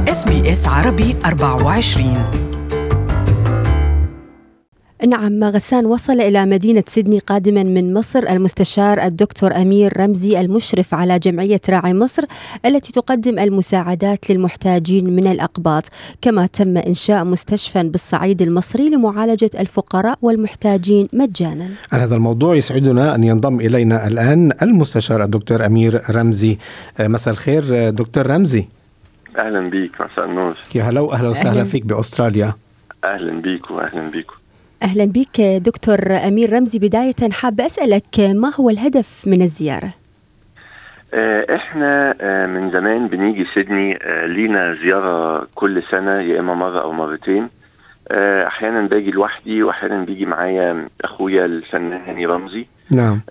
SBS عربي 24. نعم، غسان وصل إلى مدينة سيدني قادما من مصر المستشار الدكتور أمير رمزي المشرف على جمعية راعي مصر التي تقدم المساعدات للمحتاجين من الأقباط. كما تم إنشاء مستشفى بالصعيد المصري لمعالجة الفقراء والمحتاجين مجانا. عن هذا الموضوع يسعدنا أن ينضم إلينا الآن المستشار الدكتور أمير رمزي. مساء الخير دكتور رمزي. أهلا بيك، مساء النور. يا هلا وأهلا وسهلا فيك بأستراليا. أهلا بيك وأهلا بيكم. أهلا بك دكتور أمير رمزي. بداية حاب أسألك ما هو الهدف من الزيارة؟ إحنا من زمان بنيجي سيدني، لينا زيارة كل سنة، يا إما مرة أو مرتين. أحيانا باجي لوحدي وأحيانا بيجي معايا أخويا الفنان هاني رمزي. نعم.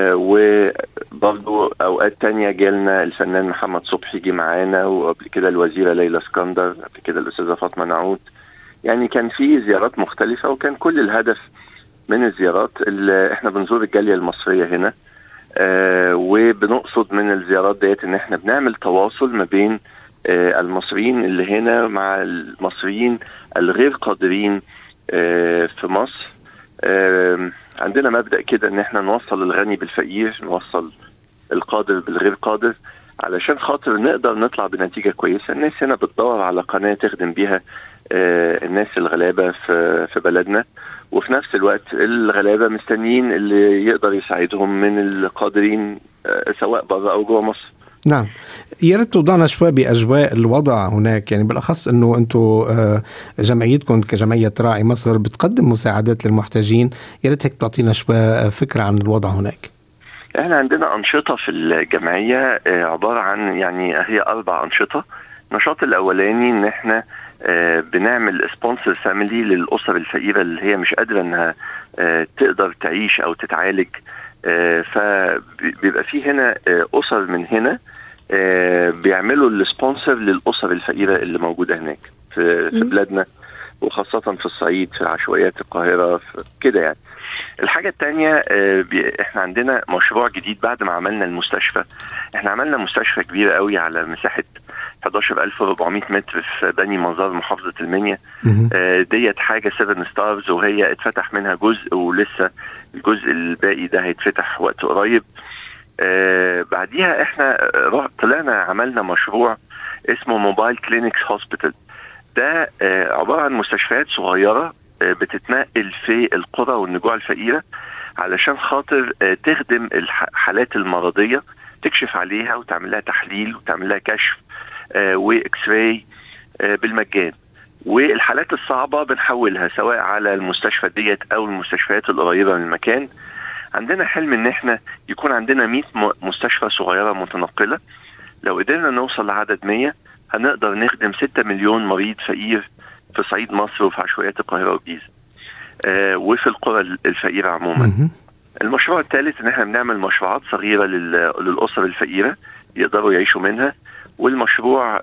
وبرضو أوقات تانية جالنا الفنان محمد صبحي جي معانا، وقبل كده الوزيرة ليلى اسكندر، قبل كده الأستاذة فاطمة نعود. يعني كان في زيارات مختلفة، وكان كل الهدف من الزيارات اللي احنا بنزور الجالية المصرية هنا، وبنقصد من الزيارات ديت ان احنا بنعمل تواصل ما بين المصريين اللي هنا مع المصريين الغير قادرين في مصر. عندنا مبدأ كده ان احنا نوصل الغني بالفقير، نوصل القادر بالغير قادر، علشان خاطر نقدر نطلع بنتيجة كويسة. الناس هنا بتدور على قناة تخدم بيها الناس الغلابة في بلدنا، وفي نفس الوقت الغلابة مستنيين اللي يقدر يساعدهم من القادرين، سواء برا أو جوا مصر. نعم، يا ريت توضعنا شوي بأجواء الوضع هناك، يعني بالأخص أنه أنتم جمعيتكم كجمعية راعي مصر بتقدم مساعدات للمحتاجين. يا ريت هيك تعطينا شوي فكرة عن الوضع هناك. احنا عندنا أنشطة في الجمعية عبارة عن، يعني هي 4 أنشطة. النشاط الأولاني ان احنا بنعمل سبونسر فاميلي للأسر الفقيرة اللي هي مش قادرة انها تقدر تعيش او تتعالج. فبيبقى في هنا أسر من هنا بيعملوا السبونسر للأسر الفقيرة اللي موجودة هناك في بلادنا، وخاصة في الصعيد، في عشوائيات القاهرة كده. يعني الحاجة التانية، احنا عندنا مشروع جديد بعد ما عملنا المستشفى. احنا عملنا مستشفى كبيرة قوي على مساحة 11,400 متر في بني مزار محافظة المنيا. ديت حاجة 7 ستارز، وهي اتفتح منها جزء، ولسه الجزء الباقي ده هيتفتح وقت قريب. بعديها احنا طلعنا عملنا مشروع اسمه موبايل كلينكس هوسبيتال. ده عبارة عن مستشفيات صغيرة بتتنقل في القرى والنجوع الفقيرة، علشان خاطر تخدم الحالات المرضية، تكشف عليها وتعمل لها تحليل وتعمل لها كشف واكس راي بالمجان. والحالات الصعبة بنحولها سواء على المستشفى ديت او المستشفيات القريبة من المكان. عندنا حلم ان احنا يكون عندنا 100 مستشفى صغيرة متنقلة. لو قدرنا نوصل لعدد 100 هنقدر نخدم 6 مليون مريض فقير في صعيد مصر وفي عشوائيات القاهرة والجيزة، وفي القرى الفقيرة عموما. المشروع الثالث ان احنا بنعمل مشروعات صغيرة للأسر الفقيرة يقدروا يعيشوا منها. والمشروع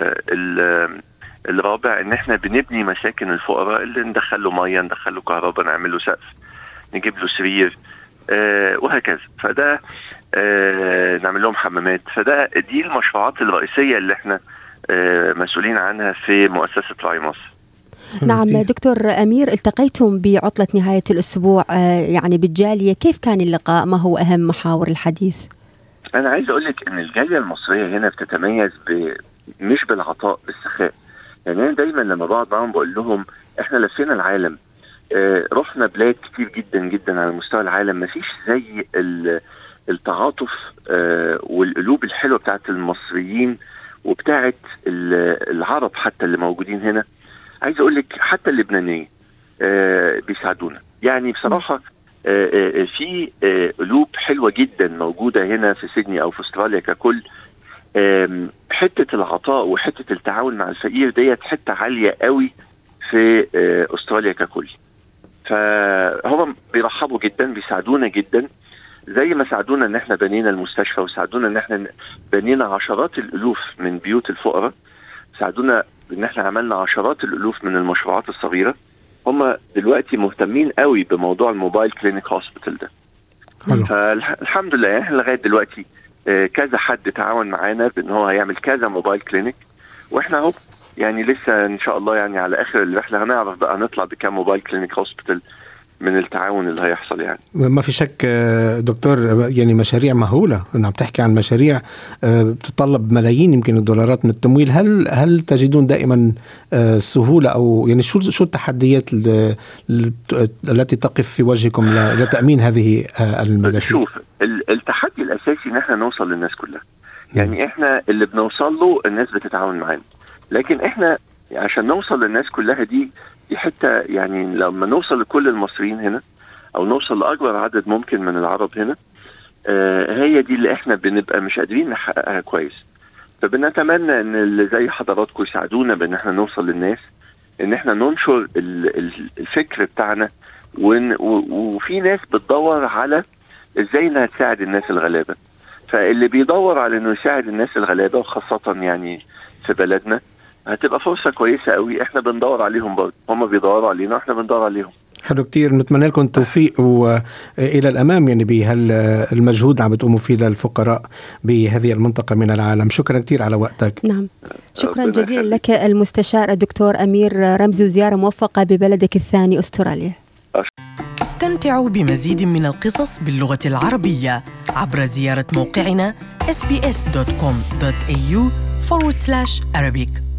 الرابع ان احنا بنبني مساكن الفقراء، اللي ندخل له ميه، ندخل له كهرباء، نعمل له سقف، نجيب له سرير، وهكذا. فده نعمل لهم حمامات. دي المشروعات الرئيسية اللي احنا مسؤولين عنها في مؤسسة راعي مصر. نعم دكتور أمير، التقيتم بعطلة نهاية الأسبوع يعني بالجالية، كيف كان اللقاء؟ ما هو أهم محاور الحديث؟ أنا عايز أقولك إن الجالية المصرية هنا بتتميز مش بالعطاء، بالسخاء. يعني أنا دايما لما بقعد معهم بقول لهم إحنا لفينا العالم، رحنا بلاد كتير جدا جدا على مستوى العالم، مفيش زي التعاطف والقلوب الحلوة بتاعت المصريين وبتاعت العرب حتى اللي موجودين هنا. عايز أقولك حتى اللبنانيين بيساعدونا. يعني بصراحة في قلوب حلوة جدا موجودة هنا في سيدني أو في أستراليا ككل. حتة العطاء وحتة التعاون مع الفقير ديت حتة عالية قوي في أستراليا ككل. فهم بيرحبوا جدا، بيساعدونا جدا، زي ما ساعدونا ان احنا بنينا المستشفى، وساعدونا ان احنا بنينا عشرات الالوف من بيوت الفقراء، ساعدونا ان احنا عملنا عشرات الالوف من المشروعات الصغيرة. هم دلوقتي مهتمين قوي بموضوع الموبايل كلينيك هوسبيتال ده. فالحمد لله احنا لغاية دلوقتي كذا حد تعاون معانا بان هو هيعمل كذا موبايل كلينيك، واحنا اهو يعني لسه ان شاء الله يعني على اخر الرحله هنعرف بقى نطلع بكام موبايل كلينيك هوسبيتال من التعاون اللي هيحصل. يعني ما في شك دكتور، يعني مشاريع مهولة، عم تحكي عن مشاريع بتتطلب ملايين يمكن الدولارات من التمويل. هل تجدون دائما سهولة، أو يعني شو التحديات التي تقف في وجهكم لتأمين هذه المدافع؟ شوف، التحدي الأساسي ان احنا نوصل للناس كلها. يعني احنا اللي بنوصل له الناس بتتعاون معانا، لكن احنا عشان نوصل للناس كلها دي حتى يعني لما نوصل لكل المصريين هنا او نوصل لاكبر عدد ممكن من العرب هنا، هي دي اللي احنا بنبقى مش قادرين نحققها كويس. فبنتمنى ان اللي زي حضراتكم يساعدونا بان احنا نوصل للناس، ان احنا ننشر الفكر بتاعنا، وفي ناس بتدور على ازاي انها تساعد الناس الغلابة. فاللي بيدور على انه يساعد الناس الغلابة وخاصة يعني في بلدنا هتبقى فرصة كويسة قوي. احنا بندور عليهم برضه، هم بيدوروا علينا واحنا بندور عليهم. حلو كتير، نتمنى لكم التوفيق وإلى الأمام يعني بهالمجهود اللي عم بتقوموا فيه للفقراء بهذه المنطقة من العالم. شكرا كتير على وقتك. نعم، شكرا جزيلا لك المستشار الدكتور أمير رمزي، وزيارة موفقة ببلدك الثاني أستراليا. استمتعوا بمزيد من القصص باللغة العربية عبر زيارة موقعنا sbs.com.au/Arabic.